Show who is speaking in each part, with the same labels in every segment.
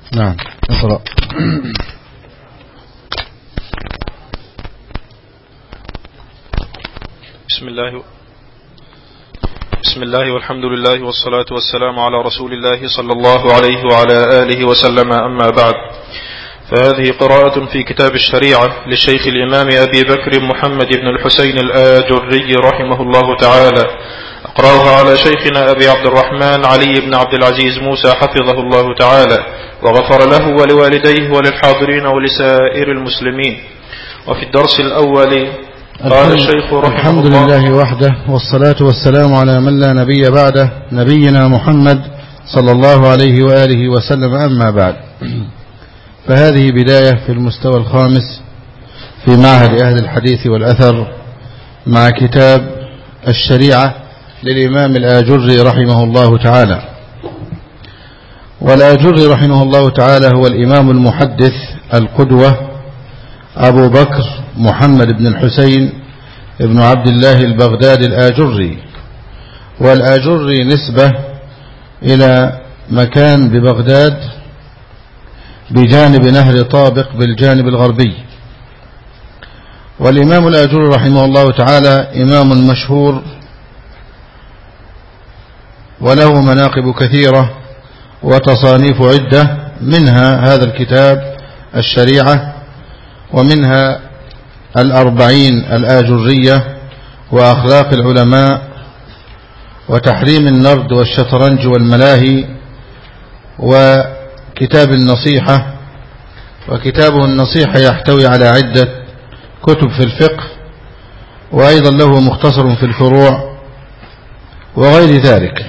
Speaker 1: نعم اقرأ.
Speaker 2: بسم الله والحمد لله والصلاة والسلام على رسول الله صلى الله عليه وعلى آله وسلم. أما بعد، فهذه قراءة في كتاب الشريعة للشيخ الإمام أبي بكر محمد بن الحسين الآجري رحمه الله تعالى. أقرأها على شيخنا أبي عبد الرحمن علي بن عبد العزيز موسى حفظه الله تعالى وغفر له ولوالديه وللحاضرين ولسائر المسلمين. وفي الدرس الأول قال الشيخ رحمه
Speaker 1: الحمد لله وحده، والصلاة والسلام على من لا نبي بعده، نبينا محمد صلى الله عليه وآله وسلم. أما بعد، فهذه بداية في المستوى الخامس في معهد أهل الحديث والأثر مع كتاب الشريعة للإمام الآجري رحمه الله تعالى. والآجري رحمه الله تعالى هو الإمام المحدث القدوة أبو بكر محمد بن الحسين ابن عبد الله البغدادي الآجري. والآجري نسبة إلى مكان ببغداد بجانب نهر طابق بالجانب الغربي. والإمام الآجري رحمه الله تعالى إمام مشهور وله مناقب كثيرة وتصانيف عدة، منها هذا الكتاب الشريعة، ومنها الأربعين الآجرية، وأخلاق العلماء، وتحريم النرد والشطرنج والملاهي، وكتاب النصيحة. وكتابه النصيحة يحتوي على عدة كتب في الفقه، وأيضا له مختصر في الفروع وغير ذلك.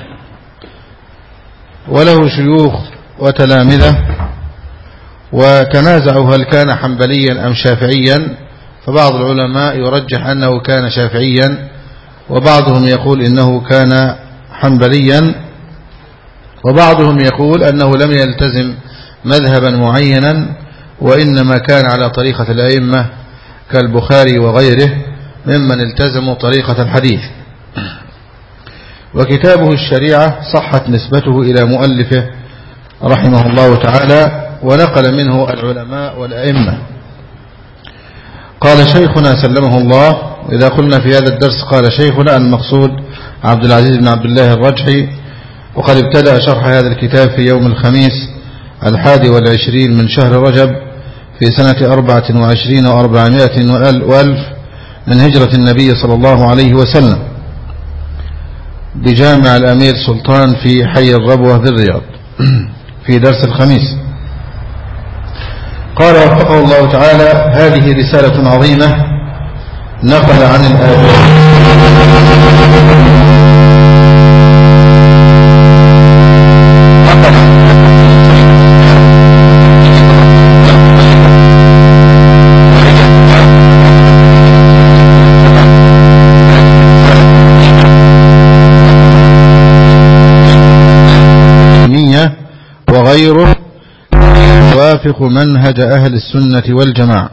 Speaker 1: وله شيوخ وتلامذة، وتنازعوا هل كان حنبليا أم شافعيا، فبعض العلماء يرجح أنه كان شافعيا، وبعضهم يقول إنه كان حنبليا، وبعضهم يقول أنه لم يلتزم مذهبا معينا، وإنما كان على طريقة الأئمة كالبخاري وغيره ممن التزموا طريقة الحديث. وكتابه الشريعة صحت نسبته إلى مؤلفه رحمه الله تعالى، ونقل منه العلماء والأئمة. قال شيخنا سلمه الله، إذا قلنا في هذا الدرس قال شيخنا المقصود عبد العزيز بن عبد الله الرجحي، وقد ابتدأ شرح هذا الكتاب في يوم الخميس 21 من شهر رجب في سنة 24 و400 وألف من هجرة النبي صلى الله عليه وسلم، بجامع الأمير سلطان في حي الربوة بالرياض في درس الخميس. قال وفقه الله تعالى: هذه رسالة عظيمة نقل عن الآباء وغيره يوافق منهج أهل السنة والجماعة.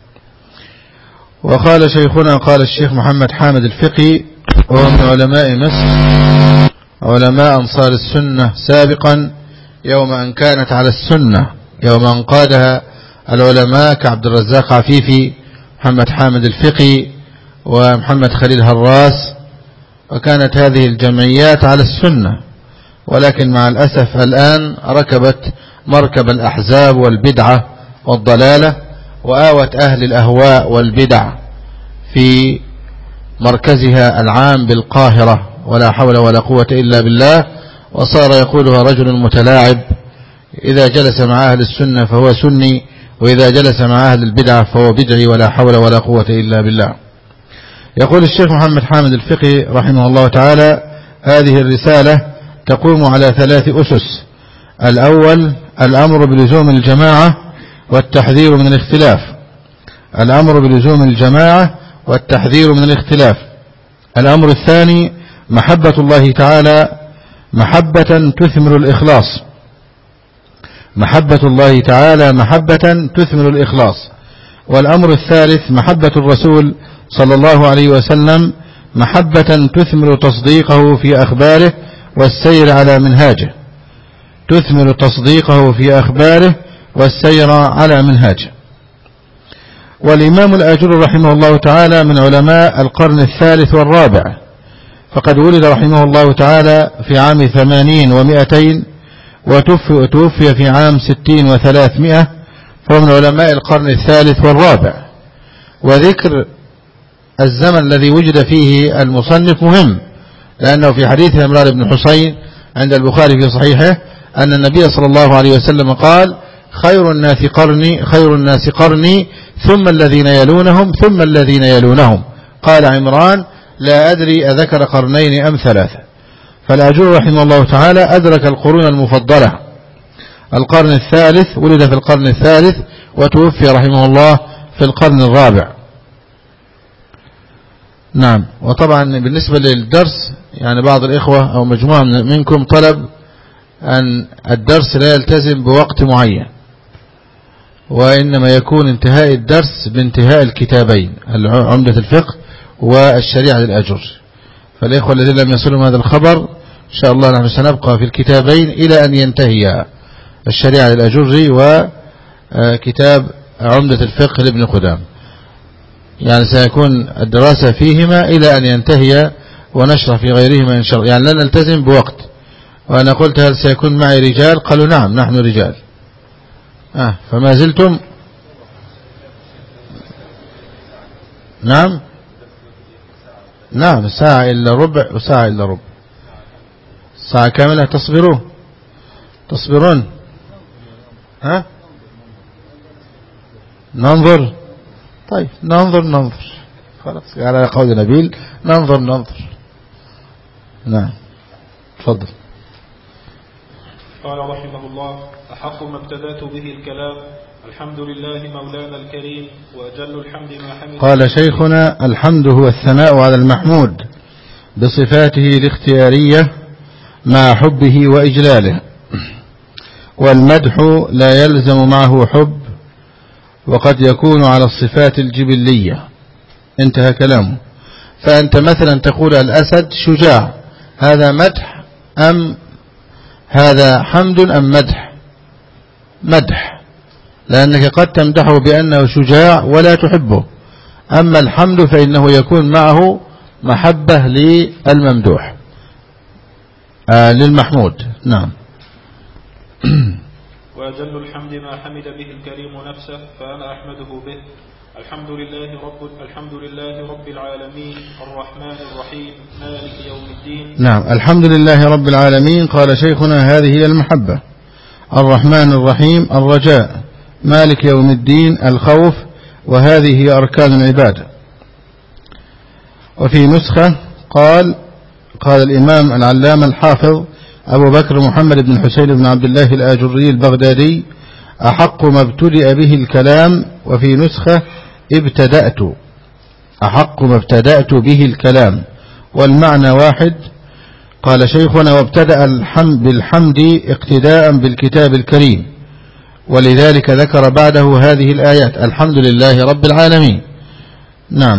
Speaker 1: وقال شيخنا، قال الشيخ محمد حامد الفقي، وهو من علماء مصر، علماء أنصار السنة سابقا، يوم أن كانت على السنة، يوم أن قادها العلماء كعبد الرزاق عفيفي، محمد حامد الفقي، ومحمد خليل هراس، وكانت هذه الجمعيات على السنة. ولكن مع الأسف الآن ركبت مركب الأحزاب والبدعة والضلالة، وآوت أهل الأهواء والبدع في مركزها العام بالقاهرة، ولا حول ولا قوة إلا بالله. وصار يقولها رجل متلاعب: إذا جلس مع أهل السنة فهو سني، وإذا جلس مع أهل البدعة فهو بدعي، ولا حول ولا قوة إلا بالله. يقول الشيخ محمد حامد الفقي رحمه الله تعالى: هذه الرسالة تقوم على 3 أسس. الأول الأمر بلزوم الجماعة والتحذير من الاختلاف. الأمر بلزوم الجماعة والتحذير من الاختلاف. الأمر الثاني محبة الله تعالى محبة تثمر الإخلاص. محبة الله تعالى محبة تثمر الإخلاص. والأمر الثالث محبة الرسول صلى الله عليه وسلم محبة تثمر تصديقه في أخباره والسير على منهاجه. تثمر تصديقه في أخباره والسير على منهاجه. والإمام الآجري رحمه الله تعالى من علماء القرن الثالث والرابع، فقد ولد رحمه الله تعالى في عام 80 و200 وتوفي في عام 60 و300، فهو من علماء القرن الثالث والرابع. وذكر الزمن الذي وجد فيه المصنف مهم، لأنه في حديث عمران بن حسين عند البخاري في صحيحه أن النبي صلى الله عليه وسلم قال: خير الناس قرني ثم الذين يلونهم ثم الذين يلونهم. قال عمران: لا أدري أذكر قرنين أم ثلاثة. فالآجري رحمه الله تعالى أدرك القرون المفضلة، القرن الثالث، ولد في القرن الثالث وتوفي رحمه الله في القرن الرابع. نعم. وطبعا بالنسبة للدرس يعني بعض الإخوة أو مجموعة منكم طلب أن الدرس لا يلتزم بوقت معين، وإنما يكون انتهاء الدرس بانتهاء الكتابين، عمدة الفقه والشريعة للآجري. فالإخوة الذين لم يصلهم هذا الخبر إن شاء الله نحن سنبقى في الكتابين إلى أن ينتهي الشريعة للآجري وكتاب عمدة الفقه لابن قدام، يعني سيكون الدراسة فيهما إلى أن ينتهي ونشرح في غيرهما إن شاء الله. يعني لا نلتزم بوقت. وأنا قلت: هل سيكون معي رجال؟ قالوا: نعم نحن رجال. فما زلتم. نعم ساعة إلا ربع وساعة إلا ربع، ساعة كاملة. تصبرون. ننظر. طيب ننظر خلاص على قول نبيل، ننظر. نعم تفضل.
Speaker 2: قال رحمه الله: أحق ما ابتدأت به الكلام الحمد لله مولانا الكريم، وأجل الحمد ما حمد.
Speaker 1: قال شيخنا: الحمد هو الثناء على المحمود بصفاته الاختيارية مع حبه وإجلاله، والمدح لا يلزم معه حب، وقد يكون على الصفات الجبلية. انتهى كلامه. فأنت مثلا تقول الأسد شجاع، هذا مدح أم هذا حمد أم مدح، لأنك قد تمدحه بأنه شجاع ولا تحبه. أما الحمد فإنه يكون معه محبة للممدوح للمحمود. نعم.
Speaker 2: وأجل الحمد ما حمد به الكريم نفسه، فأنا أحمده به. الحمد لله رب العالمين الرحمن الرحيم مالك يوم الدين.
Speaker 1: نعم. الحمد لله رب العالمين. قال شيخنا: هذه هي المحبة. الرحمن الرحيم الرجاء، مالك يوم الدين الخوف، وهذه هي أركان العبادة. وفي نسخة قال الإمام العلامة الحافظ أبو بكر محمد بن حسين بن عبد الله الآجري البغدادي: أحق ما ابتدأ به الكلام. وفي نسخة: أحق ما ابتدأت به الكلام، والمعنى واحد. قال شيخنا: وابتدأ بالحمد اقتداء بالكتاب الكريم، ولذلك ذكر بعده هذه الآيات: الحمد لله رب العالمين. نعم.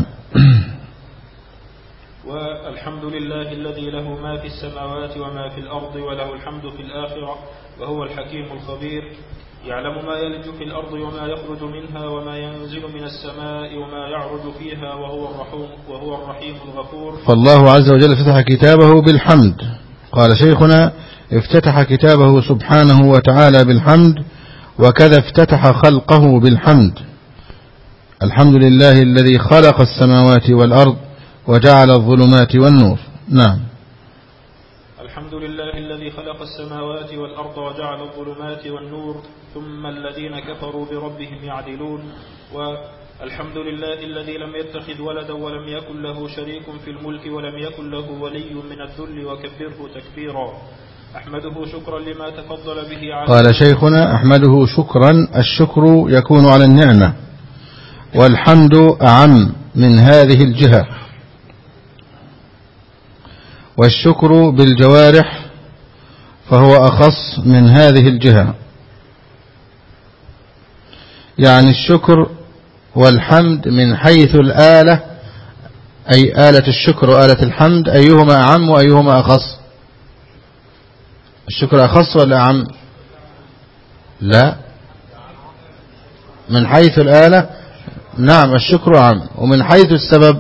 Speaker 2: والحمد لله الذي له ما في السماوات وما في الأرض، وله الحمد في الآخرة، وهو الحكيم الخبير، يعلم ما يلج في الأرض وما يخرج منها وما ينزل من السماء وما يعرج فيها، وهو الرحيم الغفور.
Speaker 1: فالله عز وجل افتتح كتابه بالحمد. قال شيخنا: افتتح كتابه سبحانه وتعالى بالحمد، وكذا افتتح خلقه بالحمد. الحمد لله الذي خلق السماوات والأرض وجعل الظلمات والنور. نعم.
Speaker 2: الحمد لله الذي خلق السماوات والأرض وجعل الظلمات والنور، ثم الذين كفروا بربهم يعدلون. والحمد لله الذي لم يتخذ ولدا ولم يكن له شريك في الملك ولم يكن له ولي من الذل وكبره تكبيرا. أحمده شكرا لما تفضل به على.
Speaker 1: قال شيخنا: أحمده شكرا. الشكر يكون على النعمة، والحمد أعم من هذه الجهة، والشكر بالجوارح فهو أخص من هذه الجهة. يعني الشكر والحمد من حيث الآلة، أي آلة الشكر وآلة الحمد، أيهما أعم وأيهما أخص؟ الشكر أخص ولا أعم؟ لا، من حيث الآلة نعم الشكر أعم، ومن حيث السبب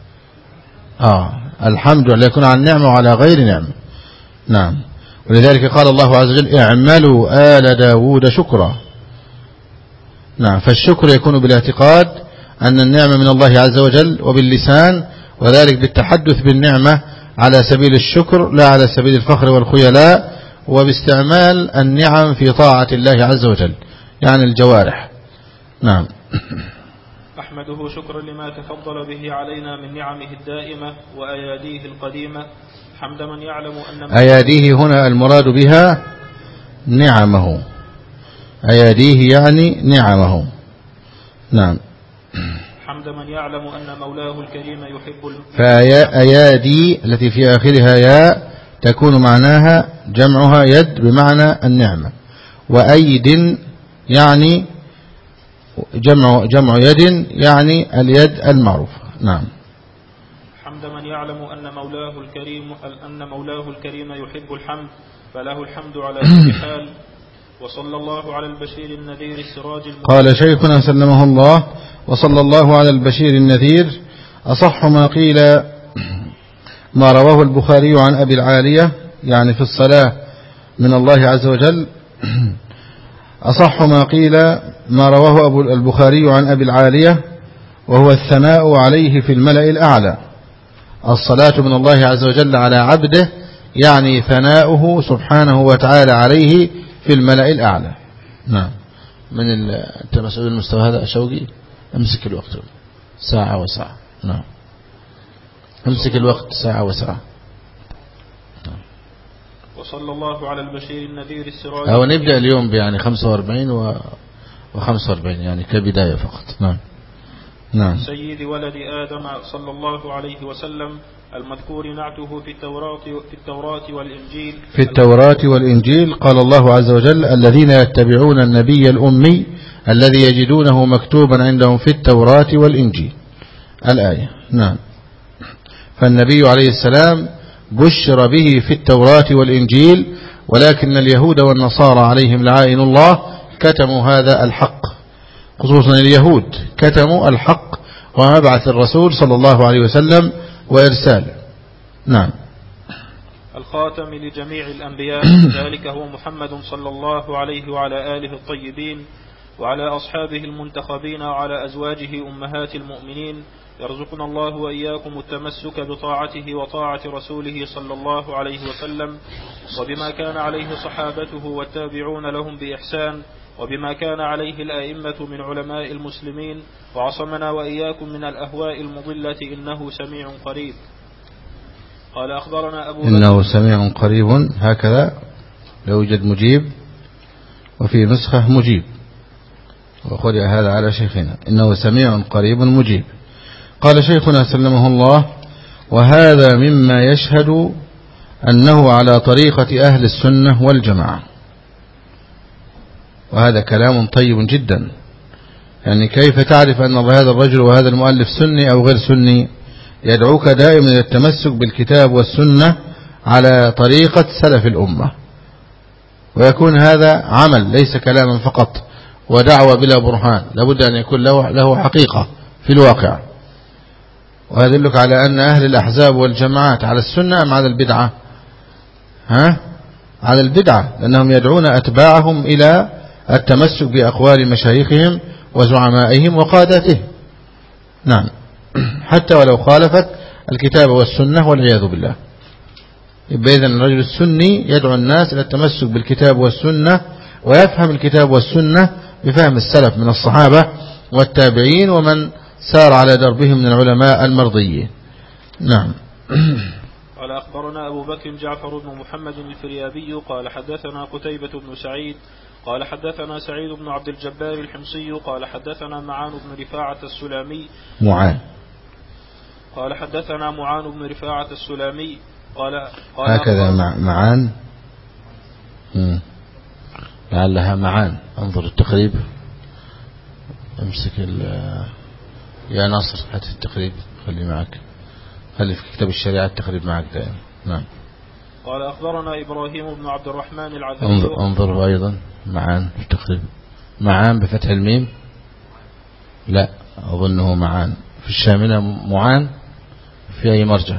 Speaker 1: الحمد لله يكون على النعمة وعلى غير نعمة. نعم، ولذلك قال الله عز وجل اعملوا آل داود شكرا. نعم، فالشكر يكون بالاعتقاد أن النعمة من الله عز وجل، وباللسان، وذلك بالتحدث بالنعمة على سبيل الشكر لا على سبيل الفخر والخيلاء، وباستعمال النعم في طاعة الله عز وجل يعني الجوارح. نعم.
Speaker 2: أحمده شكرا لما تفضل به علينا من نعمه الدائمة وأياديه القديمة، حمد من يعلم أن
Speaker 1: أياديه هنا المراد بها نعمه، أياديه يعني نعمه. نعم.
Speaker 2: حمد من يعلم أن مولاه الكريم يحب
Speaker 1: فأيادي التي في آخرها ياء تكون معناها جمعها يد بمعنى النعمة، وأيد يعني جمع يد يعني اليد المعروفة. نعم.
Speaker 2: حمد من يعلم أن مولاه الكريم يحب الحمد، فله الحمد على كل حال. وصلى الله على البشير النذير السراج
Speaker 1: قال شيخنا سلمه الله: وصلى الله على البشير النذير. أصح ما قيل ما رواه البخاري عن أبي العالية يعني في الصلاة من الله عز وجل. أصح ما قيل ما رواه البخاري عن أبي العالية، وهو الثناء عليه في الملأ الأعلى. الصلاة من الله عز وجل على عبده يعني ثناؤه سبحانه وتعالى عليه في الملأ الأعلى. نعم. من التمسؤول المستوى هذا شوقي امسك الوقت ساعة وساعة. نعم، امسك الوقت ساعة وساعة.
Speaker 2: وصلى الله على البشير النذير السراج.
Speaker 1: أو نبدأ اليوم يعني 45 و45 يعني كبداية فقط. نعم. نعم.
Speaker 2: سيد ولد آدم صلى الله عليه وسلم المذكور نعته في التوراة والإنجيل. قال الله عز وجل: الذين يتبعون النبي الأمي الذي يجدونه مكتوبا عندهم في التوراة والإنجيل. الآية. نعم. فالنبي عليه السلام بشر به في التوراة والإنجيل، ولكن اليهود والنصارى عليهم لعائن الله كتموا هذا الحق، خصوصا اليهود كتموا الحق ومبعث الرسول صلى الله عليه وسلم وإرساله. نعم. الخاتم لجميع الأنبياء ذلك هو محمد صلى الله عليه وعلى آله الطيبين وعلى أصحابه المنتخبين وعلى أزواجه أمهات المؤمنين. يرزقنا الله وإياكم التمسك بطاعته وطاعة رسوله صلى الله عليه وسلم، وبما كان عليه صحابته والتابعون لهم بإحسان، وبما كان عليه الآئمة من علماء المسلمين، وعصمنا وإياكم من الأهواء المضلة إنه سميع قريب. قال أخبرنا أبو
Speaker 1: إنه سميع قريب، هكذا لو يوجد مجيب، وفي نسخة مجيب، وقرئ هذا على شيخنا إنه سميع قريب مجيب. قال شيخنا سلمه الله: وهذا مما يشهد أنه على طريقة أهل السنة والجماعة. وهذا كلام طيب جدا، يعني كيف تعرف أن هذا الرجل وهذا المؤلف سني أو غير سني؟ يدعوك دائما إلى التمسك بالكتاب والسنة على طريقة سلف الأمة، ويكون هذا عمل ليس كلاما فقط ودعوة بلا برهان، لابد أن يكون له حقيقة في الواقع. وهذا يدلك على أن أهل الأحزاب والجماعات على السنة أم على البدعة؟ على البدعة، لأنهم يدعون أتباعهم إلى التمسك بأقوال مشايخهم وزعمائهم وقاداتهم. نعم، حتى ولو خالفت الكتاب والسنة والعياذ بالله. يبقى إذن الرجل السني يدعو الناس إلى التمسك بالكتاب والسنة، ويفهم الكتاب والسنة بفهم السلف من الصحابة والتابعين ومن سار على دربهم من العلماء المرضيين. نعم.
Speaker 2: قال أخبرنا أبو بكر جعفر بن محمد الفريابي قال حدثنا قتيبة بن سعيد قال حدثنا سعيد بن عبد الجبار الحمصي قال حدثنا معان بن رفاعة السلامي قال حدثنا معان بن رفاعة السلامي قال
Speaker 1: هكذا معان، لعلها معان. انظر التقريب، امسك يا ناصر هات التقريب، خلي معك، خلي في كتاب الشريعة التقريب معك دائما. نعم.
Speaker 2: قال أخبرنا إبراهيم بن عبد الرحمن العذري.
Speaker 1: انظروا أيضا معان في التقريب. معان بفتح الميم، لا أظنه معان. في الشاملة معان في أي مرجع؟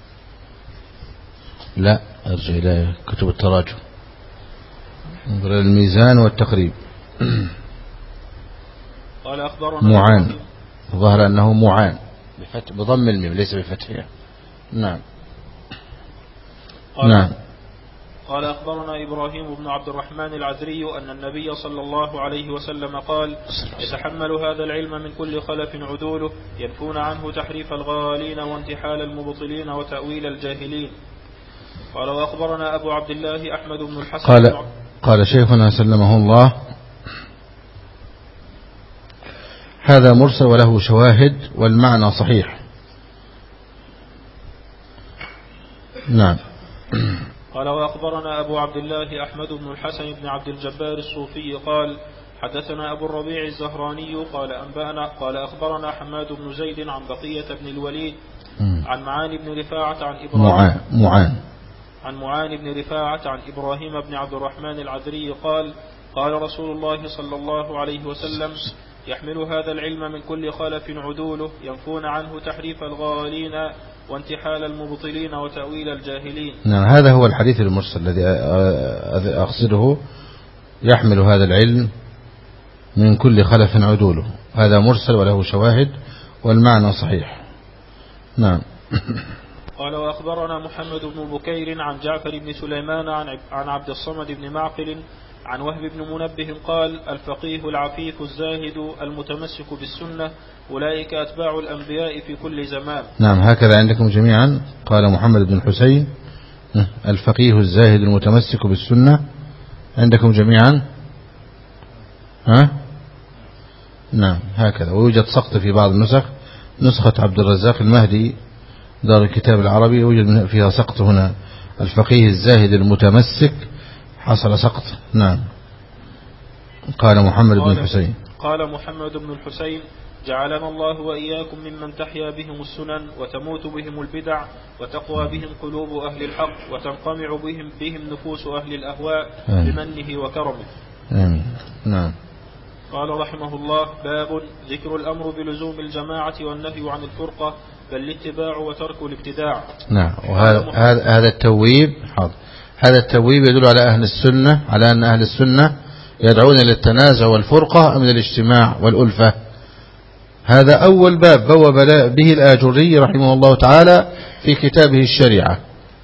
Speaker 1: لا، أرجع إلى كتب التراجم، انظر الميزان والتقريب.
Speaker 2: قال أخبرنا
Speaker 1: معان، ظهر أنه معان بضم الميم ليس بفتحها. نعم. نعم.
Speaker 2: قال أخبرنا إبراهيم بن عبد الرحمن العذري أن النبي صلى الله عليه وسلم قال: يتحمل هذا العلم من كل خلف عدوله ينفون عنه تحريف الغالين وانتحال المبطلين وتأويل الجاهلين. قال وأخبرنا أبو عبد الله أحمد بن الحسن.
Speaker 1: قال شيخنا سلمه الله: هذا مرسل وله شواهد والمعنى صحيح. نعم.
Speaker 2: قال وأخبرنا أبو عبد الله أحمد بن الحسن بن عبد الجبار الصوفي قال: حدثنا أبو الربيع الزهراني قال أنبأنا قال أخبرنا حماد بن زيد عن بقية بن الوليد عن معان بن رفاعة عن إبراهيم عن معان بن رفاعة عن إبراهيم بن عبد الرحمن العذري قال: قال رسول الله صلى الله عليه وسلم: يحمل هذا العلم من كل خلف عدوله ينفون عنه تحريف الغالين وانتحال المبطلين وتأويل الجاهلين.
Speaker 1: نعم، هذا هو الحديث المرسل الذي أقصده. يحمل هذا العلم من كل خلف عدوله، هذا مرسل وله شواهد والمعنى صحيح. نعم.
Speaker 2: قال وأخبرنا محمد بن بكير عن جعفر بن سليمان عن عبد الصمد بن معقل عن وهب بن منبه قال: الفقيه العفيف الزاهد المتمسك بالسنة أولئك أتباع الأنبياء في كل زمان.
Speaker 1: نعم، هكذا عندكم جميعا. قال محمد بن حسين: الفقيه الزاهد المتمسك بالسنة. عندكم جميعا؟ نعم، هكذا. ويوجد سقط في بعض النسخ، نسخة عبد الرزاق المهدي دار الكتاب العربي يوجد فيها سقط هنا: الفقيه الزاهد المتمسك، حصل سقط. نعم. قال محمد بن الحسين.
Speaker 2: قال محمد بن الحسين: جعلنا الله وإياكم ممن تحيا بهم السنن وتموت بهم البدع وتقوى بهم قلوب أهل الحق وتنقمع بهم نفوس أهل الأهواء بمنه وكرمه.
Speaker 1: آمين. نعم.
Speaker 2: قال رحمه الله: باب ذكر الأمر بلزوم الجماعة والنهي عن الفرقة، بل الاتباع وترك الابتداع.
Speaker 1: نعم. وهذا التويب هذا التويب يدل على أهل السنة، على أن أهل السنة يدعون إلى التنازع والفرقة من الاجتماع والألفة. هذا أول باب بوب به الآجري رحمه الله تعالى في كتابه الشريعة.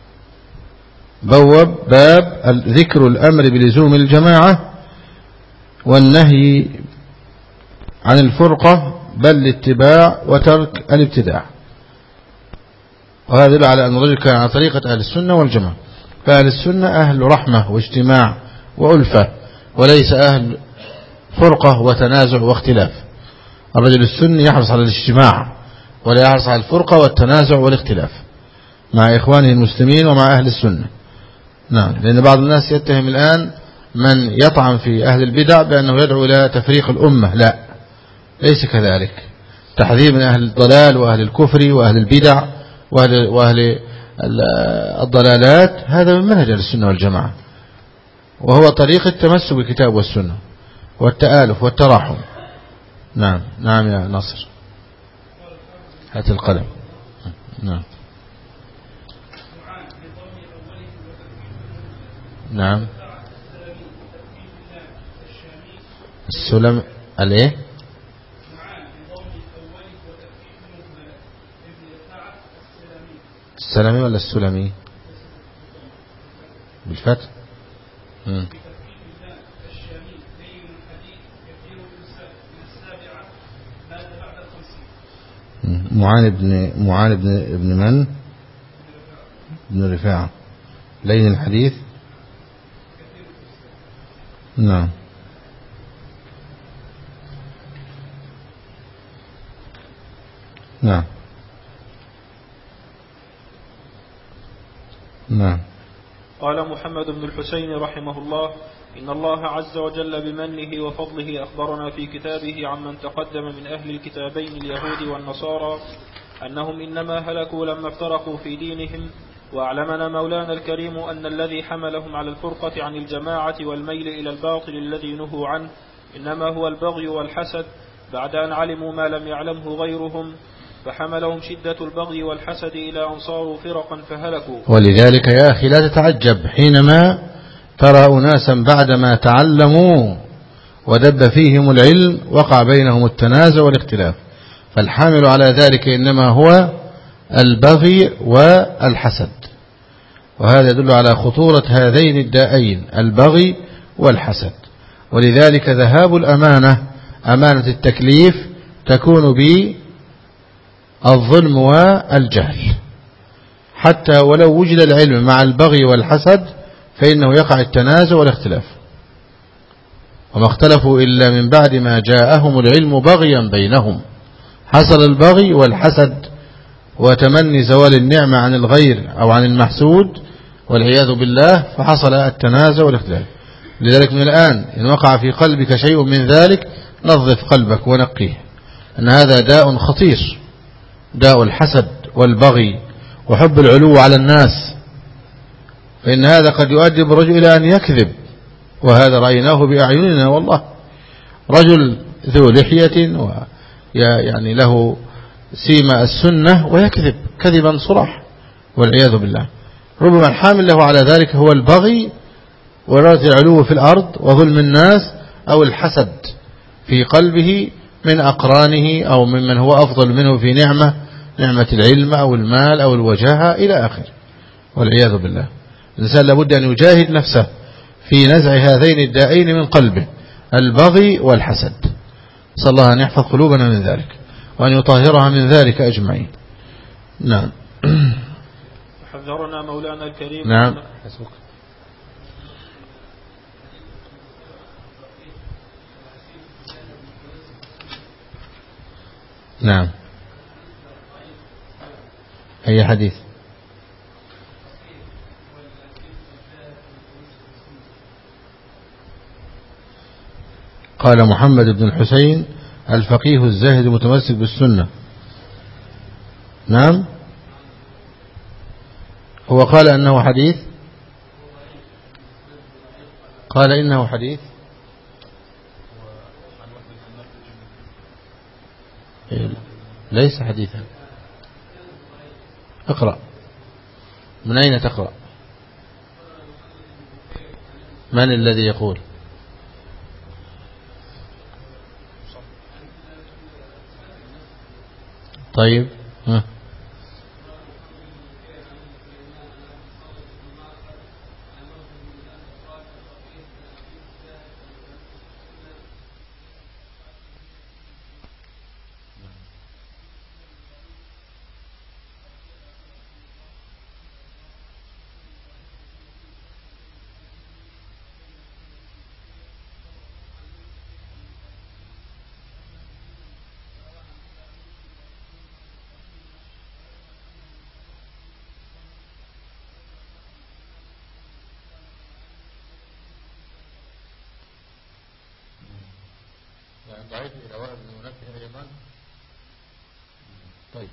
Speaker 1: بوب باب ذكر الأمر بلزوم الجماعة والنهي عن الفرقة، بل الاتباع وترك الابتداع. وهذا يدل على أن الرجل كان على طريقة أهل السنة والجماعة. فأهل السنة أهل رحمة واجتماع وألفة، وليس أهل فرقة وتنازع واختلاف. الرجل السني يحرص على الاجتماع ولا يحرص على الفرقة والتنازع والاختلاف مع إخوانه المسلمين ومع أهل السنة. نعم. لأن بعض الناس يتهم الآن من يطعن في أهل البدع بأنه يدعو إلى تفريق الأمة. لا، ليس كذلك. تحذير من أهل الضلال وأهل الكفر وأهل البدع وأهل الضلالات، هذا من منهج السنة والجماعة، وهو طريق التمسك بالكتاب والسنة والتآلف والتراحم. نعم. نعم يا ناصر، هات القلم. نعم. نعم. السلم الايه؟ السلمي ولا السلمي؟ بالفتح. معان ابن من؟ ابن رفاعة. لين الحديث. نعم. نعم. نعم.
Speaker 2: قال محمد بن الحسين رحمه الله: إن الله عز وجل بمنه وفضله أخبرنا في كتابه عمن تقدم من أهل الكتابين اليهود والنصارى أنهم إنما هلكوا لما افترقوا في دينهم وأعلمنا مولانا الكريم أن الذي حملهم على الفرقة عن الجماعة والميل إلى الباطل الذي نهوا عنه إنما هو البغي والحسد، بعد أن علموا ما لم يعلمه غيرهم، فحملهم شدة البغي والحسد إلى أن صاروا فرقا فهلكوا.
Speaker 1: ولذلك يا أخي لا تتعجب حينما ترى أناسا بعدما تعلموا ودب فيهم العلم وقع بينهم التنازع والاختلاف، فالحامل على ذلك إنما هو البغي والحسد، وهذا يدل على خطورة هذين الدائين البغي والحسد. ولذلك ذهاب الأمانة، أمانة التكليف، تكون بالظلم والجهل، حتى ولو وجد العلم مع البغي والحسد فإنه يقع التنازع والاختلاف، وما اختلفوا إلا من بعد ما جاءهم العلم بغيا بينهم. حصل البغي والحسد وتمني زوال النعمة عن الغير أو عن المحسود والعياذ بالله، فحصل التنازع والاختلاف. لذلك من الآن إن وقع في قلبك شيء من ذلك نظف قلبك ونقيه، أن هذا داء خطير، داء الحسد والبغي وحب العلو على الناس، فإن هذا قد يؤدي بالرجل إلى أن يكذب، وهذا رأيناه بأعيننا والله. رجل ذو لحية ويعني له سيما السنة ويكذب كذبا صراح والعياذ بالله. ربما الحامل له على ذلك هو البغي ورأس العلو في الأرض وظلم الناس، أو الحسد في قلبه من أقرانه أو ممن هو أفضل منه في نعمة العلم أو المال أو الوجاهة إلى آخر والعياذ بالله. الإنسان لابد أن يجاهد نفسه في نزع هذين الدائين من قلبه، البغي والحسد. صلى الله أن يحفظ قلوبنا من ذلك وأن يطهرها من ذلك أجمعين. نعم.
Speaker 2: حذرنا مولانا الكريم.
Speaker 1: نعم. نعم. أي حديث؟ قال محمد بن الحسين الفقيه الزاهد المتمسك بالسنة. نعم. هو قال أنه حديث، قال إنه حديث. ليس حديثا. اقرأ. من أين تقرأ؟ من الذي يقول؟ طيب. ضعيف إلى وائل بن منبه أيضا. طيب.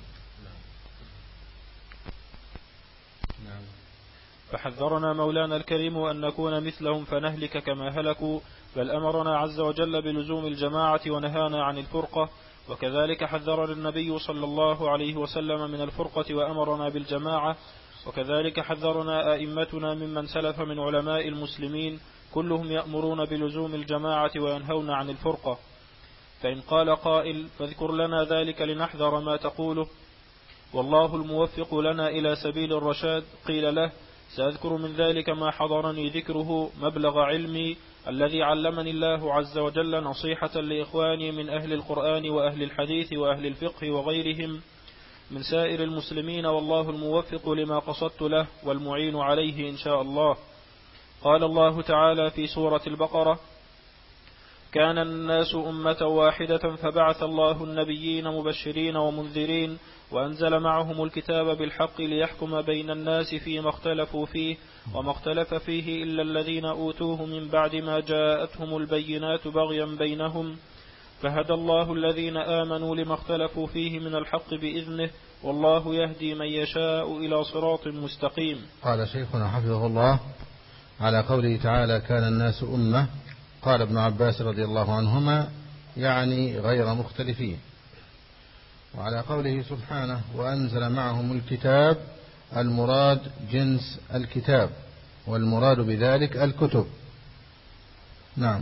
Speaker 1: نعم.
Speaker 2: فحذرنا مولانا الكريم أن نكون مثلهم فنهلك كما هلكوا، بل أمرنا عز وجل بلزوم الجماعة ونهانا عن الفرقة، وكذلك حذر النبي صلى الله عليه وسلم من الفرقة وأمرنا بالجماعة، وكذلك حذرنا أئمتنا ممن سلف من علماء المسلمين كلهم يأمرون بلزوم الجماعة وينهون عن الفرقة. فإن قال قائل فاذكر لنا ذلك لنحذر ما تقوله والله الموفق لنا إلى سبيل الرشاد، قيل له سأذكر من ذلك ما حضرني ذكره مبلغ علمي الذي علمني الله عز وجل نصيحة لإخواني من أهل القرآن وأهل الحديث وأهل الفقه وغيرهم من سائر المسلمين، والله الموفق لما قصدت له والمعين عليه إن شاء الله. قال الله تعالى في سورة البقرة كان الناس أمة واحدة فبعث الله النبيين مبشرين ومنذرين وأنزل معهم الكتاب بالحق ليحكم بين الناس فيما اختلفوا فيه وما اختلف فيه إلا الذين أوتوه من بعد ما جاءتهم البينات بغيا بينهم، فهدى الله الذين آمنوا لما اختلفوا فيه من الحق بإذنه والله يهدي من يشاء إلى صراط مستقيم.
Speaker 1: قال شيخنا حفظه الله على قوله تعالى كان الناس أمة، قال ابن عباس رضي الله عنهما يعني غير مختلفين. وعلى قوله سبحانه وأنزل معهم الكتاب، المراد جنس الكتاب، والمراد بذلك الكتب. نعم.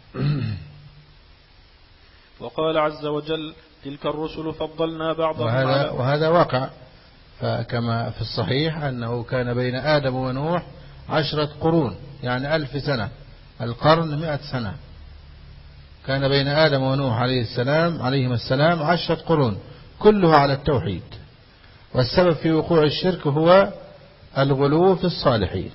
Speaker 2: وقال عز وجل تلك الرسل فضلنا بعضهم على،
Speaker 1: وهذا واقع، فكما في الصحيح أنه كان بين آدم ونوح 10 قرون، يعني 1000 سنة، القرن 100 سنة. كان بين آدم ونوح عليهما السلام 10 قرون كلها على التوحيد. والسبب في وقوع الشرك هو الغلو في الصالحين،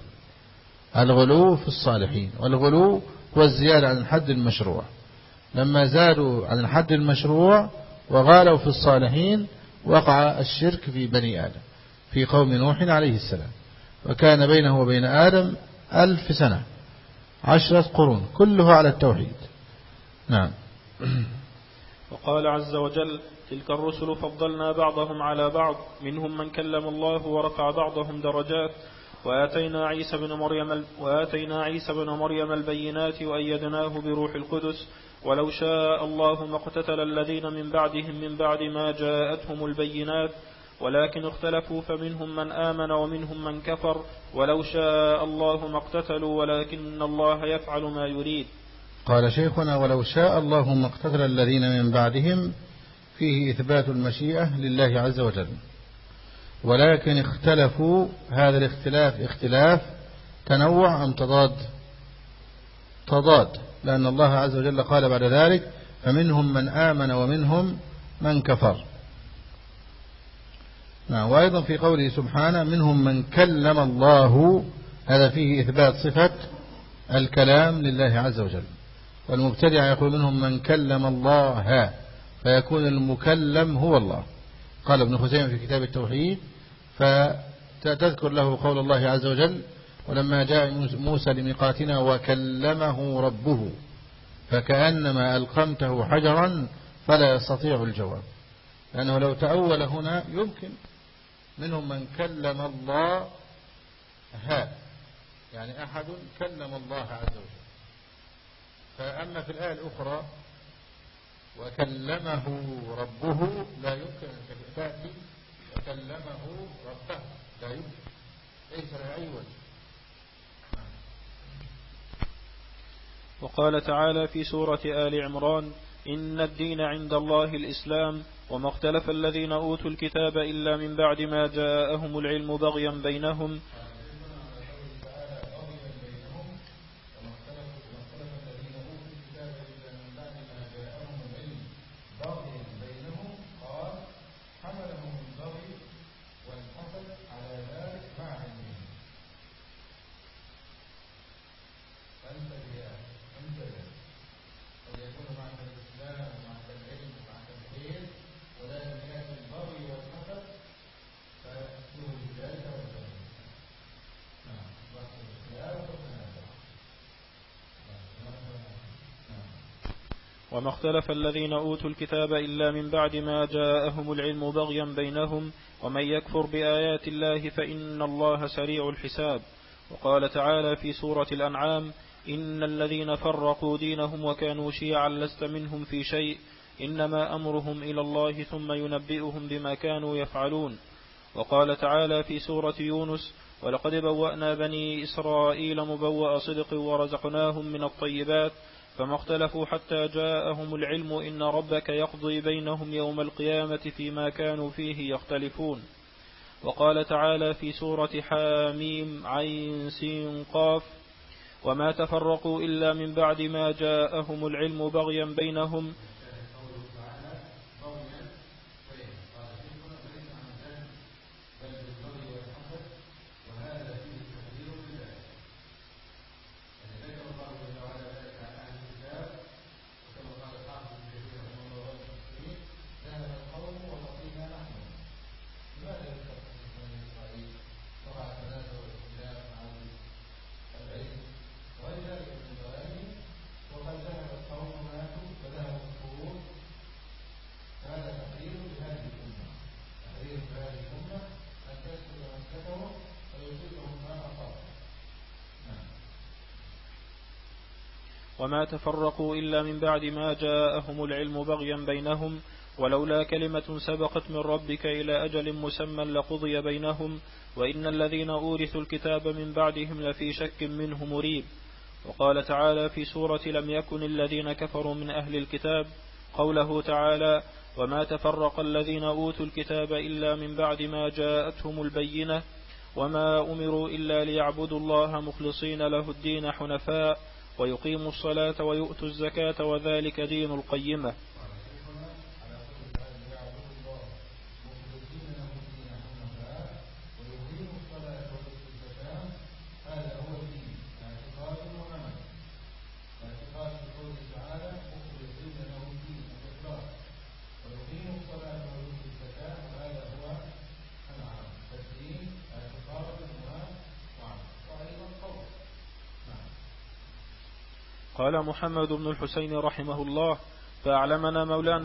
Speaker 1: والغلو هو الزيادة عن الحد المشروع. لما زادوا عن الحد المشروع وغالوا في الصالحين وقع الشرك في بني آدم في قوم نوح عليه السلام، وكان بينه وبين آدم 1000 سنة، 10 قرون كلها على التوحيد. نعم.
Speaker 2: وقال عز وجل تلك الرسل فضلنا بعضهم على بعض منهم من كلم الله ورفع بعضهم درجات وآتينا عيسى بن مريم البينات وأيدناه بروح القدس ولو شاء الله ما اقتتل الذين من بعدهم من بعد ما جاءتهم البينات ولكن اختلفوا فمنهم من آمن ومنهم من كفر ولو شاء الله ما اقتتلوا ولكن الله يفعل ما يريد.
Speaker 1: قال شيخنا ولو شاء الله ما اقتتل الذين من بعدهم، فيه إثبات المشيئة لله عز وجل، ولكن اختلفوا. هذا الاختلاف اختلاف تنوع أم تضاد، لأن الله عز وجل قال بعد ذلك فمنهم من آمن ومنهم من كفر. وأيضا في قوله سبحانه منهم من كلم الله، هذا فيه إثبات صفة الكلام لله عز وجل. والمبتدع يقول منهم من كلم الله، فيكون المكلم هو الله. قال ابن خزيمة في كتاب التوحيد فتذكر له قول الله عز وجل ولما جاء موسى لميقاتنا وكلمه ربه فكأنما ألقمته حجرا فلا يستطيع الجواب، لأنه لو تأول هنا يمكن منهم من كلم الله، يعني أحد كلم الله عز وجل. فأما في الآية الأخرى وكلمه ربه لا يمكن أن تأتي وكلمه ربه، لا يمكن، ليس له أي وجه.
Speaker 2: وقال تعالى في سورة آل عمران إن الدين عند الله الإسلام وما اختلف الذين أوتوا الكتاب إلا من بعد ما جاءهم العلم بغيا بينهم. وما اختلف الذين أوتوا الكتاب إلا من بعد ما جاءهم العلم بغيا بينهم ومن يكفر بآيات الله فإن الله سريع الحساب. وقال تعالى في سورة الأنعام إن الذين فرقوا دينهم وكانوا شيعا لست منهم في شيء إنما أمرهم إلى الله ثم ينبئهم بما كانوا يفعلون. وقال تعالى في سورة يونس ولقد بوأنا بني إسرائيل مبوأ صدق ورزقناهم من الطيبات فما اختلفوا حتى جاءهم العلم إن ربك يقضي بينهم يوم القيامة فيما كانوا فيه يختلفون. وقال تعالى في سورة حاميم عين سين قاف وما تفرقوا إلا من بعد ما جاءهم العلم بغيا بينهم. وما تفرقوا إلا من بعد ما جاءهم العلم بغيا بينهم ولولا كلمة سبقت من ربك إلى أجل مسمى لقضي بينهم وإن الذين أورثوا الكتاب من بعدهم لفي شك منه مريب. وقال تعالى في سورة لم يكن الذين كفروا من أهل الكتاب قوله تعالى وما تفرق الذين أوتوا الكتاب إلا من بعد ما جاءتهم البينة وما أمروا إلا ليعبدوا الله مخلصين له الدين حنفاء ويقيموا الصلاة ويؤتوا الزكاة وذلك دين القيمة. قال محمد بن الحسين رحمه الله فأعلمنا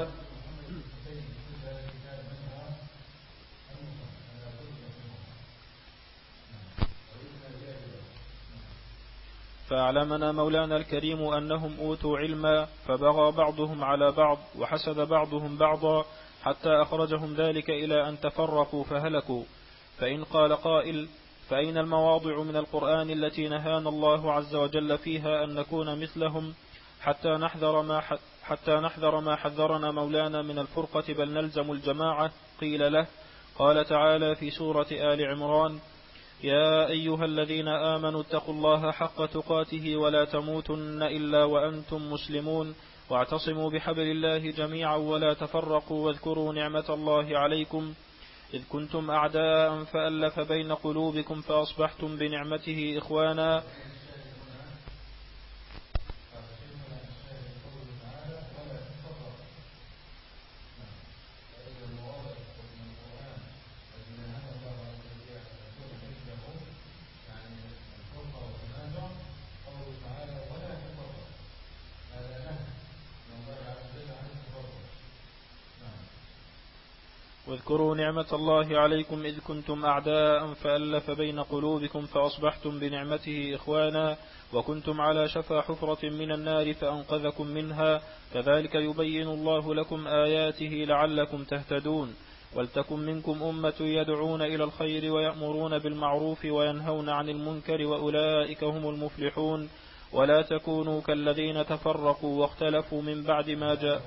Speaker 2: مولانا الكريم أنهم أوتوا علما فبغى بعضهم على بعض وحسد بعضهم بعضا حتى أخرجهم ذلك إلى أن تفرقوا فهلكوا. فإن قال قائل فأين المواضع من القرآن التي نهانا الله عز وجل فيها أن نكون مثلهم حتى نحذر ما حذرنا مولانا من الفرقة بل نلزم الجماعة؟ قيل له قال تعالى في سورة آل عمران يا أيها الذين آمنوا اتقوا الله حق تقاته ولا تموتن إلا وأنتم مسلمون واعتصموا بحبل الله جميعا ولا تفرقوا واذكروا نعمة الله عليكم إذ كنتم أعداء فألف بين قلوبكم فأصبحتم بنعمته إخوانا. واذكروا نعمة الله عليكم إذ كنتم أعداء فألف بين قلوبكم فأصبحتم بنعمته إخوانا وكنتم على شفا حفرة من النار فأنقذكم منها كذلك يبين الله لكم آياته لعلكم تهتدون. ولتكن منكم أمة يدعون إلى الخير ويأمرون بالمعروف وينهون عن المنكر وأولئك هم المفلحون. ولا تكونوا كالذين تفرقوا واختلفوا من بعد ما جاء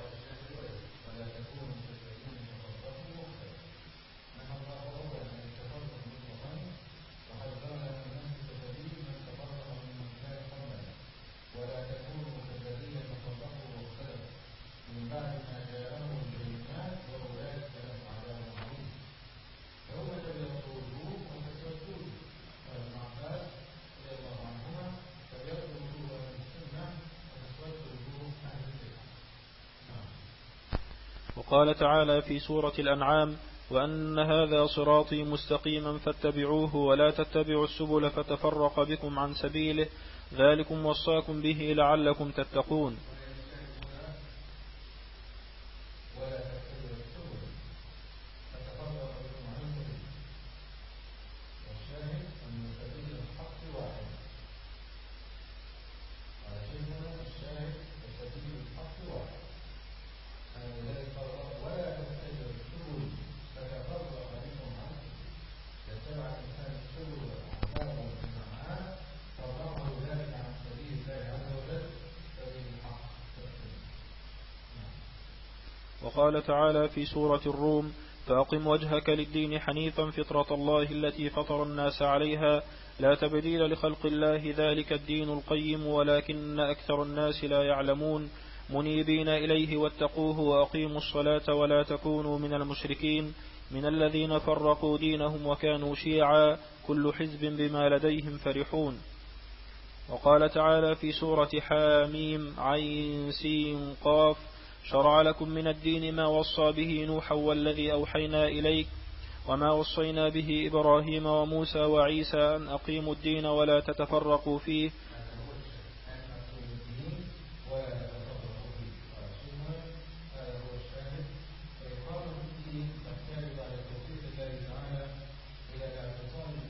Speaker 2: وقال تعالى في سورة الأنعام وأن هذا صراطي مستقيما فاتبعوه ولا تتبعوا السبل فتفرق بكم عن سبيله ذلكم وصاكم به لعلكم تتقون. وقال تعالى في سورة الروم فأقم وجهك للدين حنيفا فطرة الله التي فطر الناس عليها لا تبديل لخلق الله ذلك الدين القيم ولكن أكثر الناس لا يعلمون منيبين إليه واتقوه وأقيموا الصلاة ولا تكونوا من المشركين من الذين فرقوا دينهم وكانوا شيعا كل حزب بما لديهم فرحون. وقال تعالى في سورة حاميم عين سين قاف شرع لكم من الدين ما وصى به نوحا والذي أوحينا إليك وما وصينا به إبراهيم وموسى وعيسى أن أقيموا الدين ولا تتفرقوا فيه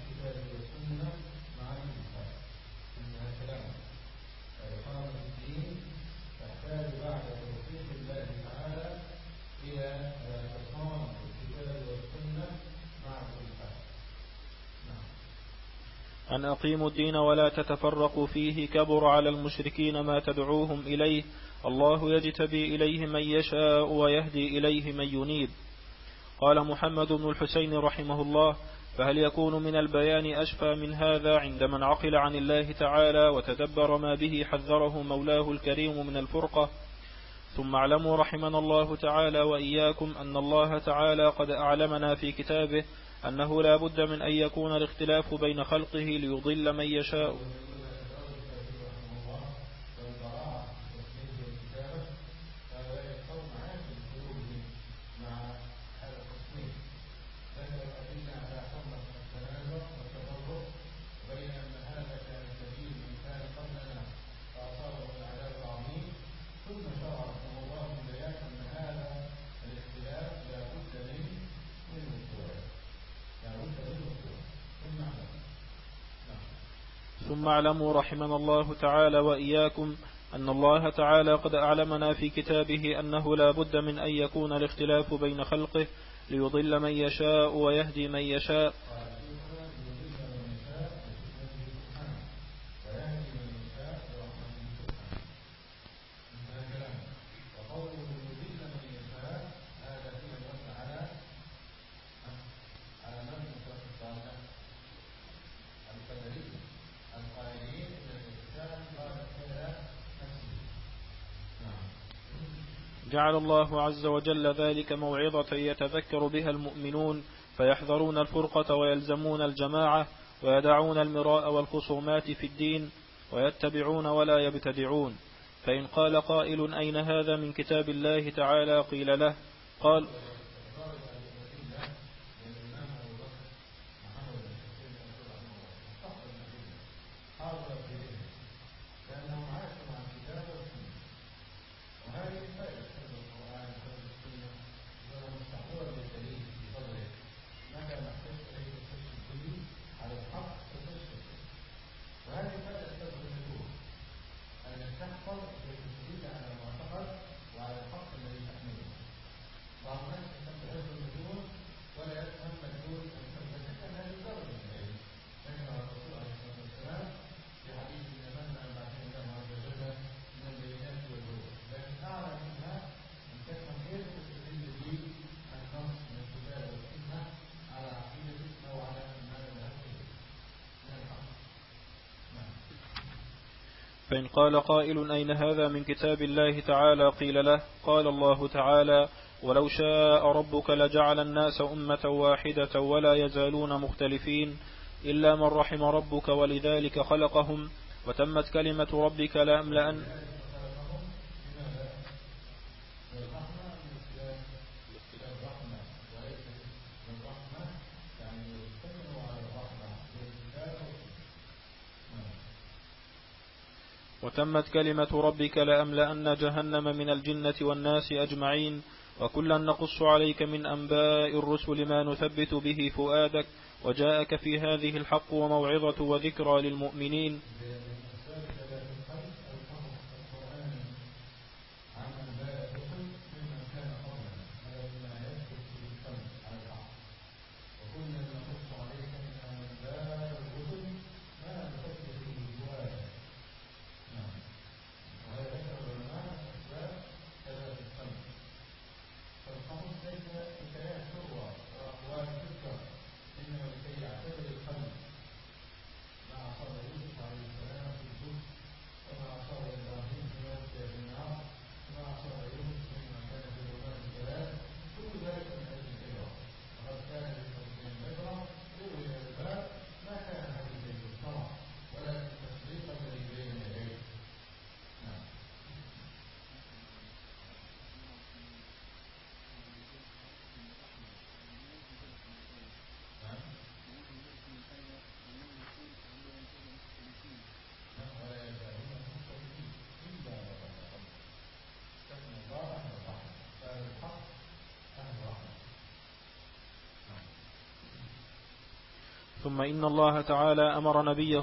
Speaker 3: الدين
Speaker 2: أن أقيموا الدين ولا تتفرقوا فيه كبر على المشركين ما تدعوهم إليه، الله يجتبي إليه من يشاء ويهدي إليه من ينيب. قال محمد بن الحسين رحمه الله: فهل يكون من البيان أشفى من هذا عند من عقل عن الله تعالى وتدبر ما به حذره مولاه الكريم من الفرقة؟ ثم اعلموا رحمنا الله تعالى وإياكم أن الله تعالى قد أعلمنا في كتابه أنه لا بد من أن يكون الاختلاف بين خلقه ليضل من يشاء. ثم اعلموا رحمنا الله تعالى وإياكم أن الله تعالى قد أعلمنا في كتابه أنه لا بد من أن يكون الاختلاف بين خلقه ليضل من يشاء ويهدي من يشاء. جعل الله عز وجل ذلك موعظة يتذكر بها المؤمنون فيحذرون الفرقة ويلزمون الجماعة ويدعون المراء والخصومات في الدين ويتبعون ولا يبتدعون. فإن قال قائل: أين هذا من كتاب الله تعالى؟ قيل له: قال فإن قال قائل: أين هذا من كتاب الله تعالى؟ قيل له: قال الله تعالى: ولو شاء ربك لجعل الناس أمة واحدة ولا يزالون مختلفين إلا من رحم ربك ولذلك خلقهم وتمت كلمة ربك لأملأن. وتمت كلمة ربك لأملأن جهنم من الجنة والناس أجمعين وكلا نقص عليك من أنباء الرسل ما نثبت به فؤادك وجاءك في هذه الحق وموعظة وذكرى للمؤمنين. ثم إن الله تعالى أمر نبيه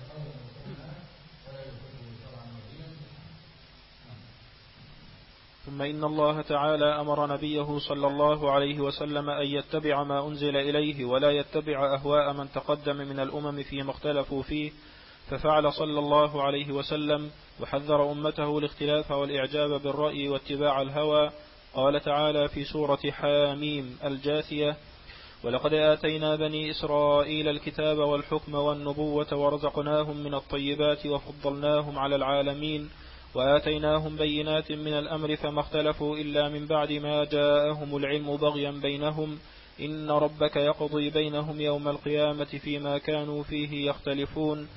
Speaker 2: ثم ثم إن الله تعالى أمر نبيه صلى الله عليه وسلم أن يتبع ما أنزل إليه ولا يتبع أهواء من تقدم من الأمم فيما اختلفوا فيه، ففعل صلى الله عليه وسلم وحذر أمته الاختلاف والإعجاب بالرأي واتباع الهوى. قال تعالى في سورة حاميم الجاثية: ولقد آتينا بني إسرائيل الكتاب والحكم والنبوة ورزقناهم من الطيبات وفضلناهم على العالمين وآتيناهم بينات من الأمر فما اختلفوا إلا من بعد ما جاءهم العلم بغيا بينهم إن ربك يقضي بينهم يوم القيامة فيما كانوا فيه يختلفون.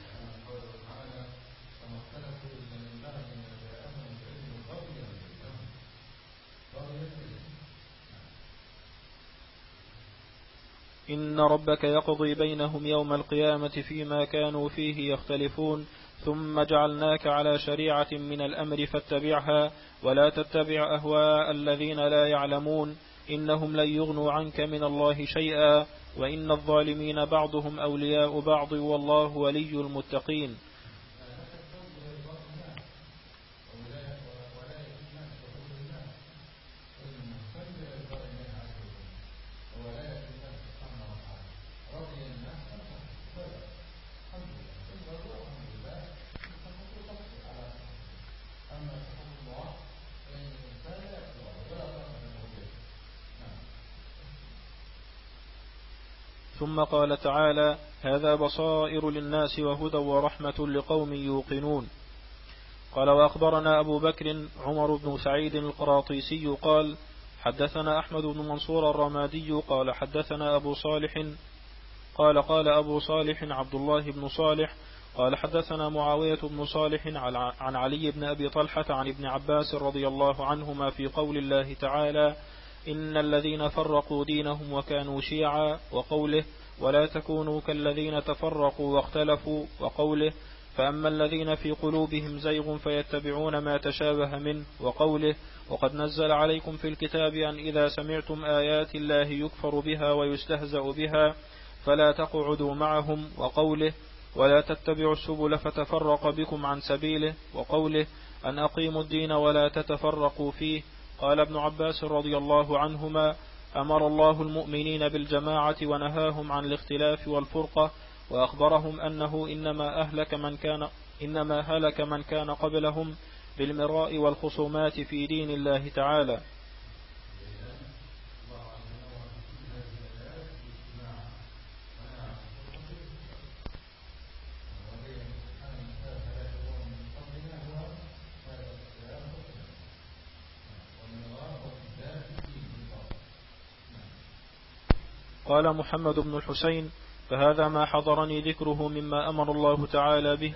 Speaker 2: إن ربك يقضي بينهم يوم القيامة فيما كانوا فيه يختلفون، ثم جعلناك على شريعة من الأمر فاتبعها ولا تتبع أهواء الذين لا يعلمون إنهم لن يغنوا عنك من الله شيئا وإن الظالمين بعضهم أولياء بعض والله ولي المتقين. ثم قال تعالى: هذا بصائر للناس وهدى ورحمة لقوم يوقنون. قال: وأخبرنا أبو بكر عمر بن سعيد القراطيسي قال: حدثنا أحمد بن منصور الرمادي قال: حدثنا أبو صالح قال أبو صالح عبد الله بن صالح قال: حدثنا معاوية بن صالح عن علي بن أبي طلحة عن ابن عباس رضي الله عنهما في قول الله تعالى: إن الذين فرقوا دينهم وكانوا شيعا، وقوله: ولا تكونوا كالذين تفرقوا واختلفوا، وقوله: فأما الذين في قلوبهم زيغ فيتبعون ما تشابه منه، وقوله: وقد نزل عليكم في الكتاب أن إذا سمعتم آيات الله يكفر بها ويستهزأ بها فلا تقعدوا معهم، وقوله: ولا تتبعوا السبل فتفرق بكم عن سبيله، وقوله: أن أقيموا الدين ولا تتفرقوا فيه. قال ابن عباس رضي الله عنهما: أمر الله المؤمنين بالجماعة ونهاهم عن الاختلاف والفرقة، وأخبرهم أنه إنما هلك من كان قبلهم بالمراء والخصومات في دين الله تعالى. قال محمد بن الحسين: فهذا ما حضرني ذكره مما أمر الله تعالى به.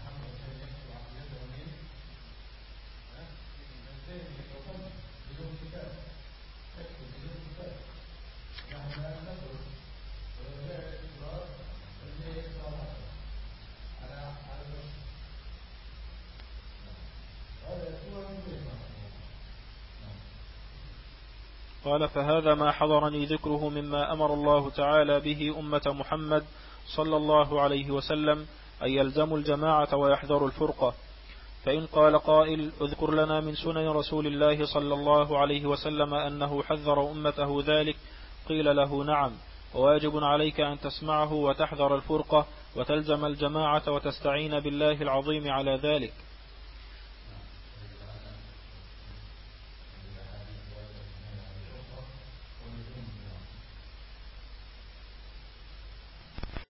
Speaker 2: قال: فهذا ما حضرني ذكره مما أمر الله تعالى به أمة محمد صلى الله عليه وسلم أن يلزموا الجماعة ويحذروا الفرقة. فإن قال قائل: اذكر لنا من سنن رسول الله صلى الله عليه وسلم أنه حذر أمته ذلك، قيل له: نعم، وواجب عليك أن تسمعه وتحذر الفرقة وتلزم الجماعة وتستعين بالله العظيم على ذلك.